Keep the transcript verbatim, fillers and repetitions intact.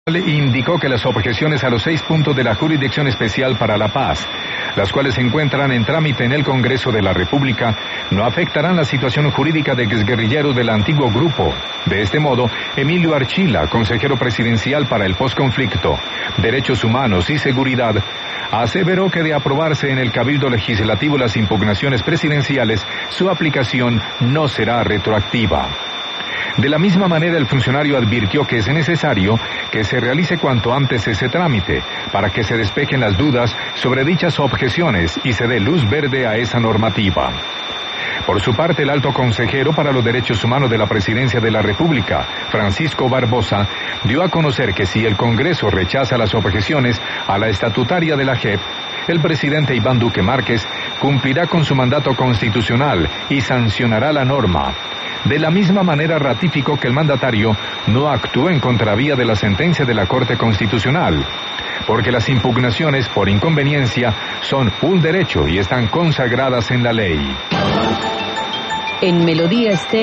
Indicó que las objeciones a los seis puntos de la Jurisdicción Especial para la Paz, las cuales se encuentran en trámite en el Congreso de la República, no afectarán la situación jurídica de exguerrilleros del antiguo grupo. De este modo, Emilio Archila, consejero presidencial para el posconflicto, Derechos Humanos y Seguridad, aseveró que de aprobarse en el Cabildo Legislativo las impugnaciones presidenciales, su aplicación no será retroactiva. De la misma manera, el funcionario advirtió que es necesario que se realice cuanto antes ese trámite para que se despejen las dudas sobre dichas objeciones y se dé luz verde a esa normativa. Por su parte, el alto consejero para los derechos humanos de la Presidencia de la República, Francisco Barbosa, dio a conocer que si el Congreso rechaza las objeciones a la estatutaria de la J E P, el presidente Iván Duque Márquez cumplirá con su mandato constitucional y sancionará la norma. De la misma manera, ratificó que el mandatario no actúa en contravía de la sentencia de la Corte Constitucional, porque las impugnaciones por inconveniencia son un derecho y están consagradas en la ley. En Melodía Estéreo.